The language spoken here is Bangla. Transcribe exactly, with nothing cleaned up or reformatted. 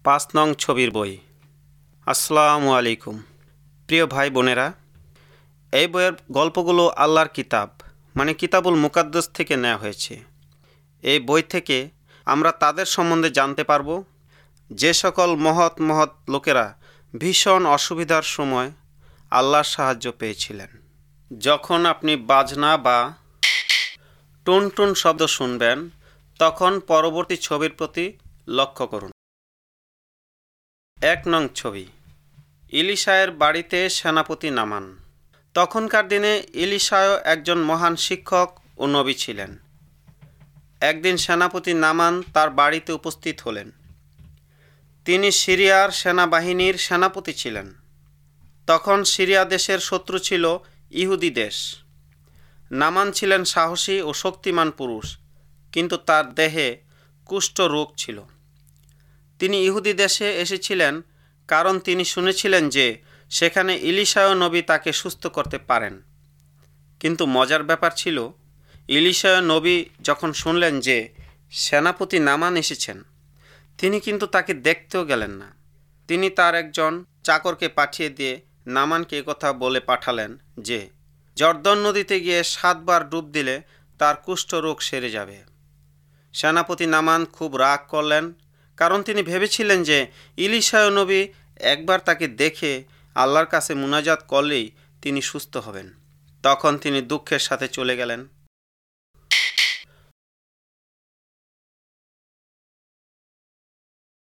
পাঁচ নং ছবির বই। আসসালামু আলাইকুম প্রিয় ভাই বোনেরা, এই বইয়ের গল্পগুলো আল্লাহর কিতাব মানে কিতাবুল মুকাদ্দাস থেকে নেওয়া হয়েছে। এই বই থেকে আমরা তাদের সম্বন্ধে জানতে পারব যে সকল মহৎ মহৎ লোকেরা ভীষণ অসুবিধার সময় আল্লাহর সাহায্য পেয়েছিলেন। যখন আপনি বাজনা বা টুন টুন শব্দ শুনবেন, তখন পরবর্তী ছবির প্রতি লক্ষ্য করুন। এক নং ছবি। ইলিশায়ের বাড়িতে সেনাপতি নামান। তখনকার দিনে ইলিশায় একজন মহান শিক্ষক ও নবী ছিলেন। একদিন সেনাপতি নামান তার বাড়িতে উপস্থিত হলেন। তিনি সিরিয়ার সেনাবাহিনীর সেনাপতি ছিলেন। তখন সিরিয়া দেশের শত্রু ছিল ইহুদি দেশ। নামান ছিলেন সাহসী ও শক্তিমান পুরুষ, কিন্তু তার দেহে কুষ্ঠ রোগ ছিল। তিনি ইহুদি দেশে এসেছিলেন কারণ তিনি শুনেছিলেন যে সেখানে ইলিশায় নবী তাকে সুস্থ করতে পারেন। কিন্তু মজার ব্যাপার ছিল, ইলিশায় নবী যখন শুনলেন যে সেনাপতি নামান এসেছেন, তিনি কিন্তু তাকে দেখতেও গেলেন না। তিনি তার একজন চাকরকে পাঠিয়ে দিয়ে নামানকে কথা বলে পাঠালেন যে জর্দন নদীতে গিয়ে সাতবার ডুব দিলে তার কুষ্ঠরোগ সেরে যাবে। সেনাপতি নামান খুব রাগ করলেন, কারণ তিনি ভেবেছিলেন যে ইলিশায় নবী একবার তাকে দেখে আল্লাহর কাছে মুনাজাত করলেই তিনি সুস্থ হবেন। তখন তিনি দুঃখের সাথে চলে গেলেন।